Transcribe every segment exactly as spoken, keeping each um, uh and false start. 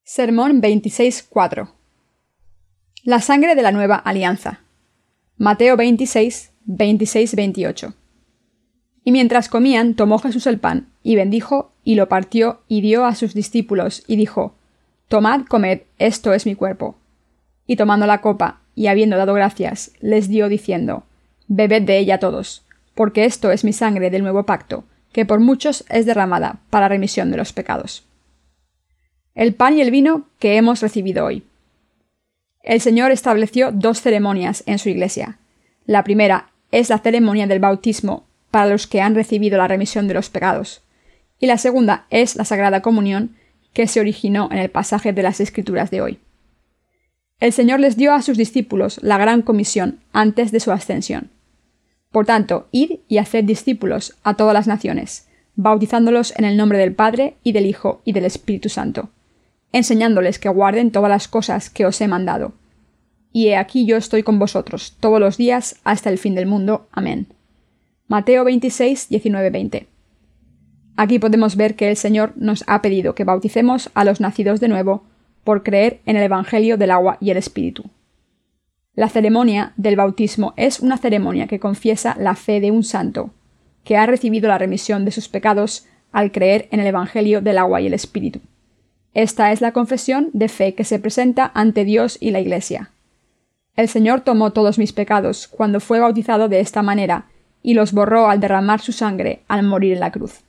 Sermón veintiséis cuatro. La sangre de la nueva alianza. Mateo veintiséis, veintiséis veintiocho. Y mientras comían, tomó Jesús el pan, y bendijo, y lo partió, y dio a sus discípulos, y dijo: Tomad, comed, esto es mi cuerpo. Y tomando la copa, y habiendo dado gracias, les dio diciendo: Bebed de ella todos, porque esto es mi sangre del nuevo pacto, que por muchos es derramada para remisión de los pecados. El pan y el vino que hemos recibido hoy. El Señor estableció dos ceremonias en su Iglesia. La primera es la ceremonia del bautismo para los que han recibido la remisión de los pecados, y la segunda es la Sagrada Comunión, que se originó en el pasaje de las Escrituras de hoy. El Señor les dio a sus discípulos la gran comisión antes de su ascensión. Por tanto, id y haced discípulos a todas las naciones, bautizándolos en el nombre del Padre, y del Hijo, y del Espíritu Santo, enseñándoles que guarden todas las cosas que os he mandado. Y he aquí yo estoy con vosotros todos los días hasta el fin del mundo. Amén. Mateo veintiséis, diecinueve veinte. Aquí podemos ver que el Señor nos ha pedido que bauticemos a los nacidos de nuevo por creer en el Evangelio del agua y el Espíritu. La ceremonia del bautismo es una ceremonia que confiesa la fe de un santo, que ha recibido la remisión de sus pecados al creer en el Evangelio del agua y el Espíritu. Esta es la confesión de fe que se presenta ante Dios y la Iglesia. El Señor tomó todos mis pecados cuando fue bautizado de esta manera, y los borró al derramar su sangre al morir en la cruz.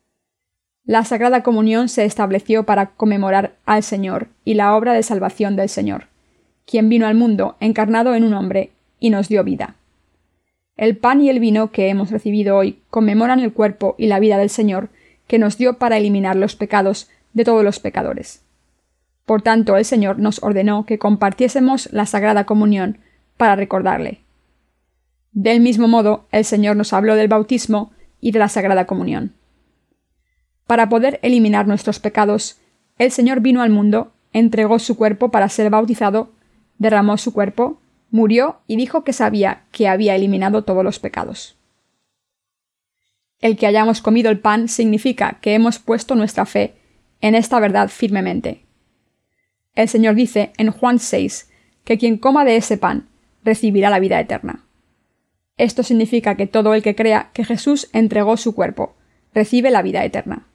La Sagrada Comunión se estableció para conmemorar al Señor y la obra de salvación del Señor, quien vino al mundo encarnado en un hombre y nos dio vida. El pan y el vino que hemos recibido hoy conmemoran el cuerpo y la vida del Señor, que nos dio para eliminar los pecados de todos los pecadores. Por tanto, el Señor nos ordenó que compartiésemos la Sagrada Comunión para recordarle. Del mismo modo, el Señor nos habló del bautismo y de la Sagrada Comunión. Para poder eliminar nuestros pecados, el Señor vino al mundo, entregó su cuerpo para ser bautizado, derramó su cuerpo, murió y dijo que sabía que había eliminado todos los pecados. El que hayamos comido el pan significa que hemos puesto nuestra fe en esta verdad firmemente. El Señor dice en Juan seis que quien coma de ese pan recibirá la vida eterna. Esto significa que todo el que crea que Jesús entregó su cuerpo recibe la vida eterna.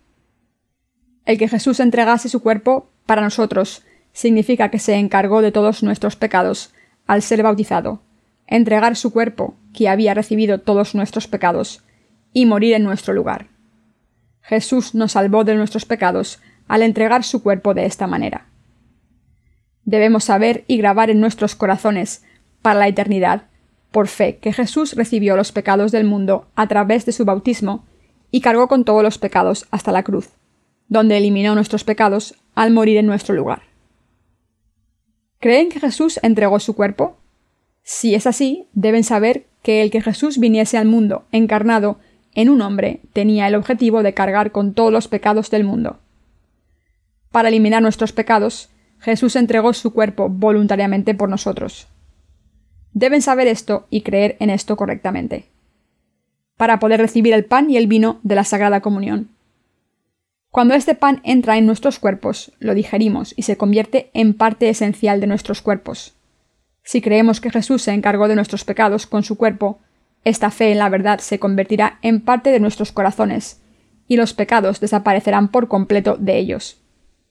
El que Jesús entregase su cuerpo para nosotros significa que se encargó de todos nuestros pecados al ser bautizado, entregar su cuerpo, que había recibido todos nuestros pecados, y morir en nuestro lugar. Jesús nos salvó de nuestros pecados al entregar su cuerpo de esta manera. Debemos saber y grabar en nuestros corazones, para la eternidad, por fe, que Jesús recibió los pecados del mundo a través de su bautismo y cargó con todos los pecados hasta la cruz, donde eliminó nuestros pecados al morir en nuestro lugar. ¿Creen que Jesús entregó su cuerpo? Si es así, deben saber que el que Jesús viniese al mundo encarnado en un hombre tenía el objetivo de cargar con todos los pecados del mundo. Para eliminar nuestros pecados, Jesús entregó su cuerpo voluntariamente por nosotros. Deben saber esto y creer en esto correctamente, para poder recibir el pan y el vino de la Sagrada Comunión. Cuando este pan entra en nuestros cuerpos, lo digerimos y se convierte en parte esencial de nuestros cuerpos. Si creemos que Jesús se encargó de nuestros pecados con su cuerpo, esta fe en la verdad se convertirá en parte de nuestros corazones, y los pecados desaparecerán por completo de ellos.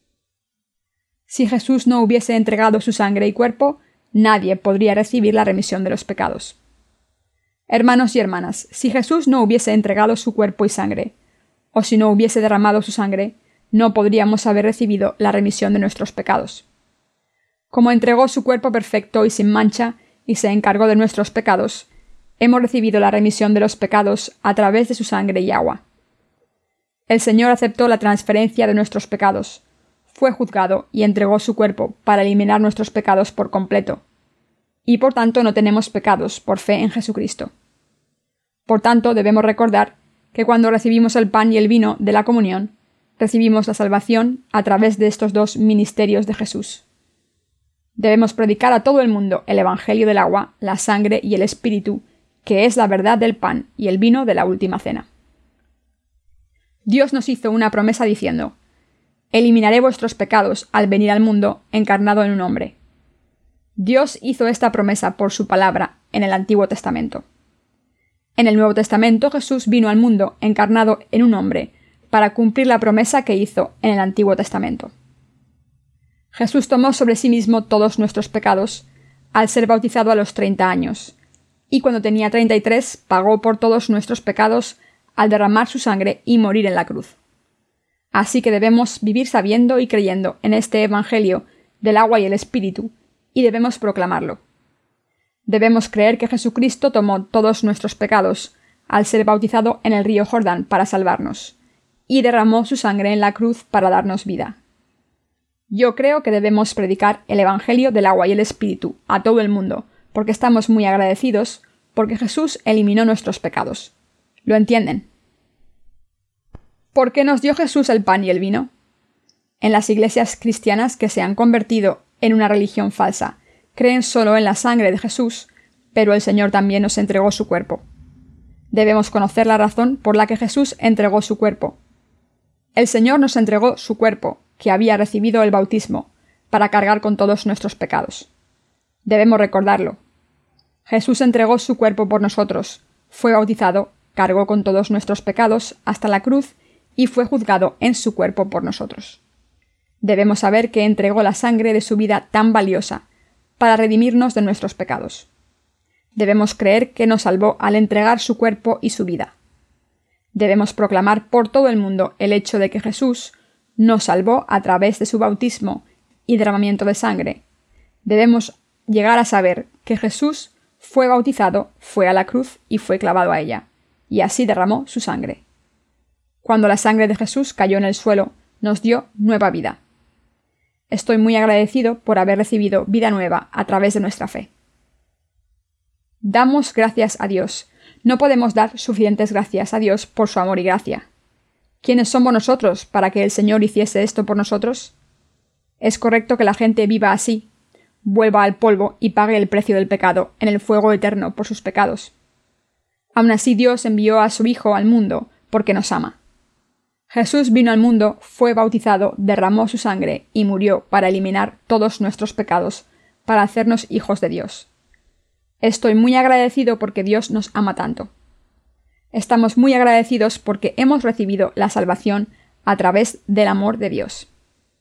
Si Jesús no hubiese entregado su sangre y cuerpo, nadie podría recibir la remisión de los pecados. Hermanos y hermanas, si Jesús no hubiese entregado su cuerpo y sangre, o si no hubiese derramado su sangre, no podríamos haber recibido la remisión de nuestros pecados. Como entregó su cuerpo perfecto y sin mancha, y se encargó de nuestros pecados, hemos recibido la remisión de los pecados a través de su sangre y agua. El Señor aceptó la transferencia de nuestros pecados, fue juzgado y entregó su cuerpo para eliminar nuestros pecados por completo, y por tanto no tenemos pecados por fe en Jesucristo. Por tanto, debemos recordar que cuando recibimos el pan y el vino de la comunión, recibimos la salvación a través de estos dos ministerios de Jesús. Debemos predicar a todo el mundo el Evangelio del agua, la sangre y el Espíritu, que es la verdad del pan y el vino de la última cena. Dios nos hizo una promesa diciendo: eliminaré vuestros pecados al venir al mundo encarnado en un hombre. Dios hizo esta promesa por su palabra en el Antiguo Testamento. En el Nuevo Testamento Jesús vino al mundo encarnado en un hombre para cumplir la promesa que hizo en el Antiguo Testamento. Jesús tomó sobre sí mismo todos nuestros pecados al ser bautizado a los treinta años, y cuando tenía treinta y tres pagó por todos nuestros pecados al derramar su sangre y morir en la cruz. Así que debemos vivir sabiendo y creyendo en este Evangelio del agua y el Espíritu, y debemos proclamarlo. Debemos creer que Jesucristo tomó todos nuestros pecados al ser bautizado en el río Jordán para salvarnos, y derramó su sangre en la cruz para darnos vida. Yo creo que debemos predicar el Evangelio del agua y el Espíritu a todo el mundo, porque estamos muy agradecidos porque Jesús eliminó nuestros pecados. ¿Lo entienden? ¿Por qué nos dio Jesús el pan y el vino? En las iglesias cristianas que se han convertido en una religión falsa, creen solo en la sangre de Jesús, pero el Señor también nos entregó su cuerpo. Debemos conocer la razón por la que Jesús entregó su cuerpo. El Señor nos entregó su cuerpo, que había recibido el bautismo, para cargar con todos nuestros pecados. Debemos recordarlo. Jesús entregó su cuerpo por nosotros, fue bautizado, cargó con todos nuestros pecados hasta la cruz y fue juzgado en su cuerpo por nosotros. Debemos saber que entregó la sangre de su vida tan valiosa para redimirnos de nuestros pecados. Debemos creer que nos salvó al entregar su cuerpo y su vida. Debemos proclamar por todo el mundo el hecho de que Jesús nos salvó a través de su bautismo y derramamiento de sangre. Debemos llegar a saber que Jesús fue bautizado, fue a la cruz y fue clavado a ella, y así derramó su sangre. Cuando la sangre de Jesús cayó en el suelo, nos dio nueva vida. Estoy muy agradecido por haber recibido vida nueva a través de nuestra fe. Damos gracias a Dios. No podemos dar suficientes gracias a Dios por su amor y gracia. ¿Quiénes somos nosotros para que el Señor hiciese esto por nosotros? Es correcto que la gente viva así, vuelva al polvo y pague el precio del pecado en el fuego eterno por sus pecados. Aun así Dios envió a su Hijo al mundo porque nos ama. Jesús vino al mundo, fue bautizado, derramó su sangre y murió para eliminar todos nuestros pecados, para hacernos hijos de Dios. Estoy muy agradecido porque Dios nos ama tanto. Estamos muy agradecidos porque hemos recibido la salvación a través del amor de Dios.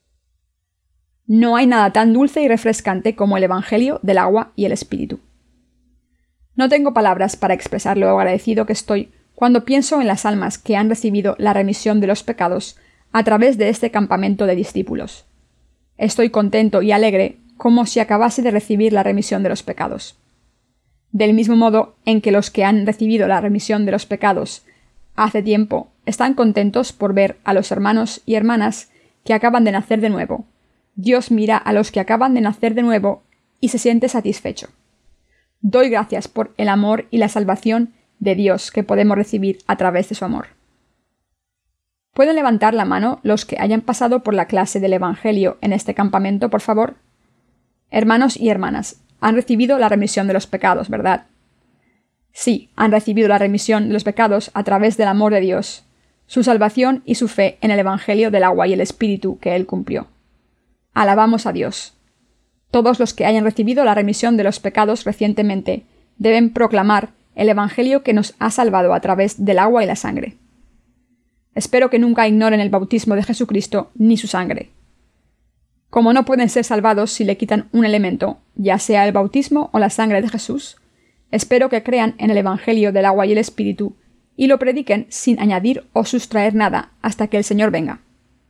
No hay nada tan dulce y refrescante como el Evangelio del agua y el Espíritu. No tengo palabras para expresar lo agradecido que estoy cuando pienso en las almas que han recibido la remisión de los pecados a través de este campamento de discípulos. Estoy contento y alegre como si acabase de recibir la remisión de los pecados. Del mismo modo en que los que han recibido la remisión de los pecados hace tiempo están contentos por ver a los hermanos y hermanas que acaban de nacer de nuevo, Dios mira a los que acaban de nacer de nuevo y se siente satisfecho. Doy gracias por el amor y la salvación de Dios que podemos recibir a través de su amor. ¿Pueden levantar la mano los que hayan pasado por la clase del Evangelio en este campamento, por favor? Hermanos y hermanas, han recibido la remisión de los pecados, ¿verdad? Sí, han recibido la remisión de los pecados a través del amor de Dios, su salvación y su fe en el Evangelio del agua y el Espíritu que Él cumplió. Alabamos a Dios. Todos los que hayan recibido la remisión de los pecados recientemente deben proclamar el Evangelio que nos ha salvado a través del agua y la sangre. Espero que nunca ignoren el bautismo de Jesucristo ni su sangre. Como no pueden ser salvados si le quitan un elemento, ya sea el bautismo o la sangre de Jesús, espero que crean en el Evangelio del agua y el Espíritu y lo prediquen sin añadir o sustraer nada hasta que el Señor venga.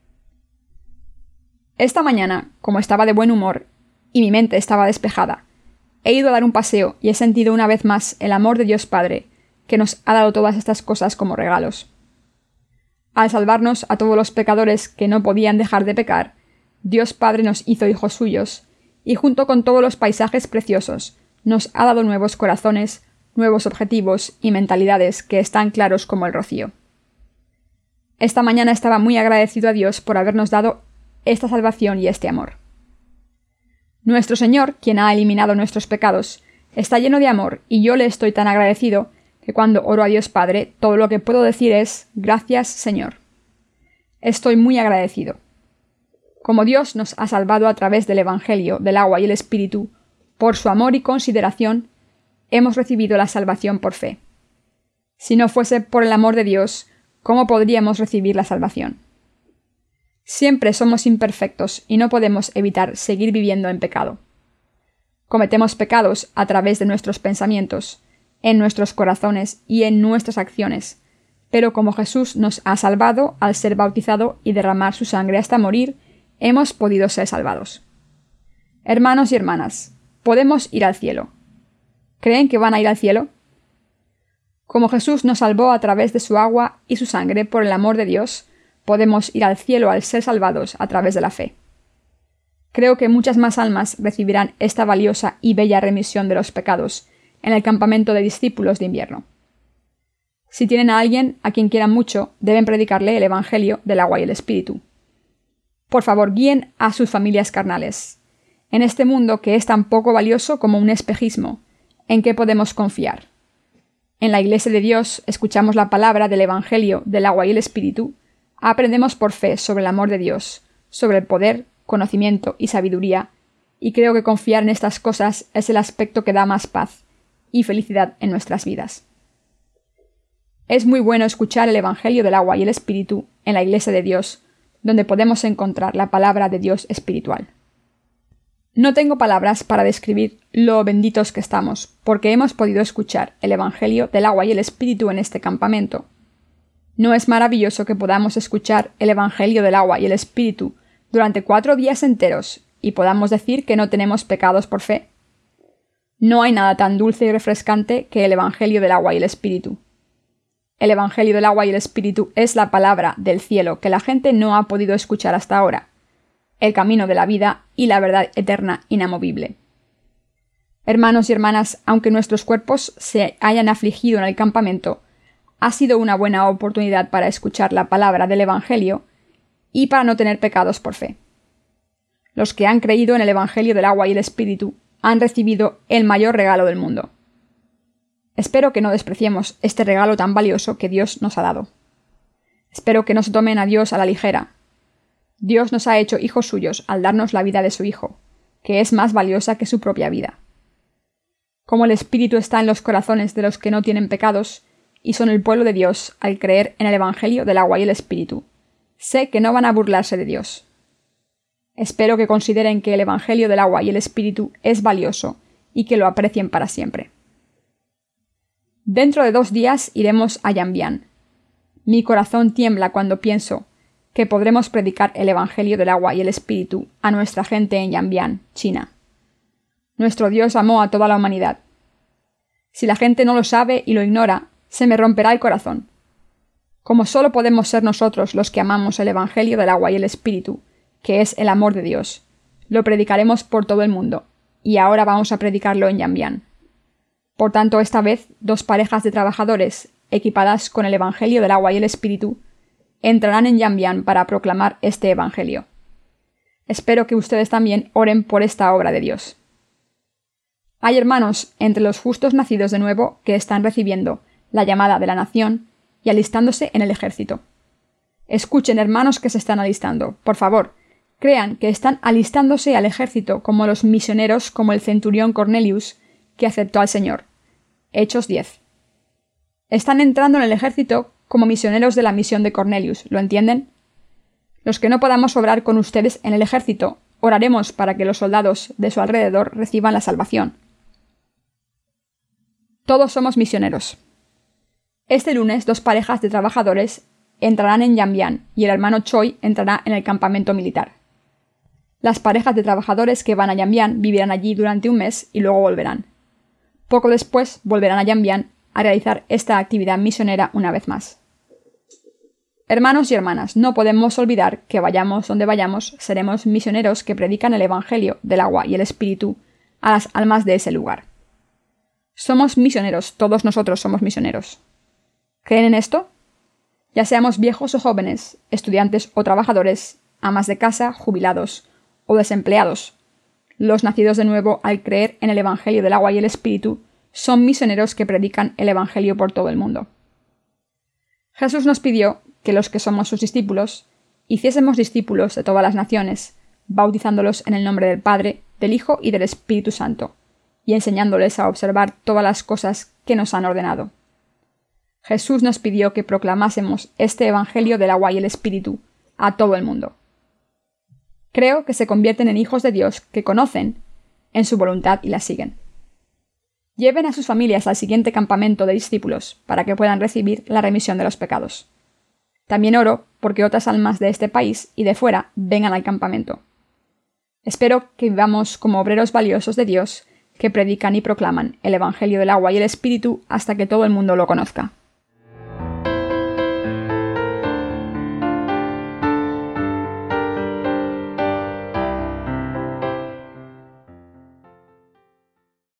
Esta mañana, como estaba de buen humor y mi mente estaba despejada, he ido a dar un paseo y he sentido una vez más el amor de Dios Padre, que nos ha dado todas estas cosas como regalos. Al salvarnos a todos los pecadores que no podían dejar de pecar, Dios Padre nos hizo hijos suyos, y junto con todos los paisajes preciosos, nos ha dado nuevos corazones, nuevos objetivos y mentalidades que están claros como el rocío. Esta mañana estaba muy agradecido a Dios por habernos dado esta salvación y este amor. Nuestro Señor, quien ha eliminado nuestros pecados, está lleno de amor y yo le estoy tan agradecido que cuando oro a Dios Padre, todo lo que puedo decir es «Gracias, Señor». Estoy muy agradecido. Como Dios nos ha salvado a través del Evangelio, del agua y el Espíritu, por su amor y consideración, hemos recibido la salvación por fe. Si no fuese por el amor de Dios, ¿cómo podríamos recibir la salvación? Siempre somos imperfectos y no podemos evitar seguir viviendo en pecado. Cometemos pecados a través de nuestros pensamientos, en nuestros corazones y en nuestras acciones, pero como Jesús nos ha salvado al ser bautizado y derramar su sangre hasta morir, hemos podido ser salvados. Hermanos y hermanas, podemos ir al cielo. ¿Creen que van a ir al cielo? Como Jesús nos salvó a través de su agua y su sangre por el amor de Dios, podemos ir al cielo al ser salvados a través de la fe. Creo que muchas más almas recibirán esta valiosa y bella remisión de los pecados en el campamento de discípulos de invierno. Si tienen a alguien a quien quieran mucho, deben predicarle el Evangelio del agua y el Espíritu. Por favor, guíen a sus familias carnales. En este mundo que es tan poco valioso como un espejismo, ¿en qué podemos confiar? En la Iglesia de Dios escuchamos la palabra del Evangelio del agua y el Espíritu, aprendemos por fe sobre el amor de Dios, sobre el poder, conocimiento y sabiduría, y creo que confiar en estas cosas es el aspecto que da más paz y felicidad en nuestras vidas. Es muy bueno escuchar el Evangelio del agua y el Espíritu en la Iglesia de Dios, donde podemos encontrar la palabra de Dios espiritual. No tengo palabras para describir lo benditos que estamos, porque hemos podido escuchar el Evangelio del agua y el Espíritu en este campamento. ¿No es maravilloso que podamos escuchar el Evangelio del agua y el Espíritu durante cuatro días enteros y podamos decir que no tenemos pecados por fe? No hay nada tan dulce y refrescante que el Evangelio del agua y el Espíritu. El Evangelio del agua y el Espíritu es la palabra del cielo que la gente no ha podido escuchar hasta ahora, el camino de la vida y la verdad eterna inamovible. Hermanos y hermanas, aunque nuestros cuerpos se hayan afligido en el campamento, ha sido una buena oportunidad para escuchar la palabra del Evangelio y para no tener pecados por fe. Los que han creído en el Evangelio del agua y el Espíritu han recibido el mayor regalo del mundo. Espero que no despreciemos este regalo tan valioso que Dios nos ha dado. Espero que no se tomen a Dios a la ligera. Dios nos ha hecho hijos suyos al darnos la vida de su Hijo, que es más valiosa que su propia vida. Como el Espíritu está en los corazones de los que no tienen pecados, y son el pueblo de Dios al creer en el Evangelio del agua y el Espíritu, sé que no van a burlarse de Dios. Espero que consideren que el Evangelio del agua y el Espíritu es valioso y que lo aprecien para siempre. Dentro de dos días iremos a Yanbian. Mi corazón tiembla cuando pienso que podremos predicar el Evangelio del agua y el Espíritu a nuestra gente en Yanbian, China. Nuestro Dios amó a toda la humanidad. Si la gente no lo sabe y lo ignora, se me romperá el corazón. Como solo podemos ser nosotros los que amamos el Evangelio del agua y el Espíritu, que es el amor de Dios, lo predicaremos por todo el mundo, y ahora vamos a predicarlo en Yanbian. Por tanto, esta vez, dos parejas de trabajadores, equipadas con el Evangelio del agua y el Espíritu, entrarán en Yanbian para proclamar este Evangelio. Espero que ustedes también oren por esta obra de Dios. Hay hermanos entre los justos nacidos de nuevo que están recibiendo la llamada de la nación y alistándose en el ejército. Escuchen, hermanos que se están alistando, por favor, crean que están alistándose al ejército como los misioneros como el centurión Cornelius, que aceptó al Señor. Hechos diez. Están entrando en el ejército como misioneros de la misión de Cornelius, ¿lo entienden? Los que no podamos obrar con ustedes en el ejército, oraremos para que los soldados de su alrededor reciban la salvación. Todos somos misioneros. Este lunes, dos parejas de trabajadores entrarán en Yanbian y el hermano Choi entrará en el campamento militar. Las parejas de trabajadores que van a Yanbian vivirán allí durante un mes y luego volverán. Poco después volverán a Yanbian a realizar esta actividad misionera una vez más. Hermanos y hermanas, no podemos olvidar que vayamos donde vayamos, seremos misioneros que predican el Evangelio del agua y el Espíritu a las almas de ese lugar. Somos misioneros, todos nosotros somos misioneros. ¿Creen en esto? Ya seamos viejos o jóvenes, estudiantes o trabajadores, amas de casa, jubilados o desempleados, los nacidos de nuevo al creer en el Evangelio del agua y el Espíritu son misioneros que predican el Evangelio por todo el mundo. Jesús nos pidió que los que somos sus discípulos hiciésemos discípulos de todas las naciones, bautizándolos en el nombre del Padre, del Hijo y del Espíritu Santo, y enseñándoles a observar todas las cosas que nos han ordenado. Jesús nos pidió que proclamásemos este Evangelio del agua y el Espíritu a todo el mundo. Creo que se convierten en hijos de Dios que conocen en su voluntad y la siguen. Lleven a sus familias al siguiente campamento de discípulos para que puedan recibir la remisión de los pecados. También oro porque otras almas de este país y de fuera vengan al campamento. Espero que vivamos como obreros valiosos de Dios que predican y proclaman el Evangelio del agua y el Espíritu hasta que todo el mundo lo conozca.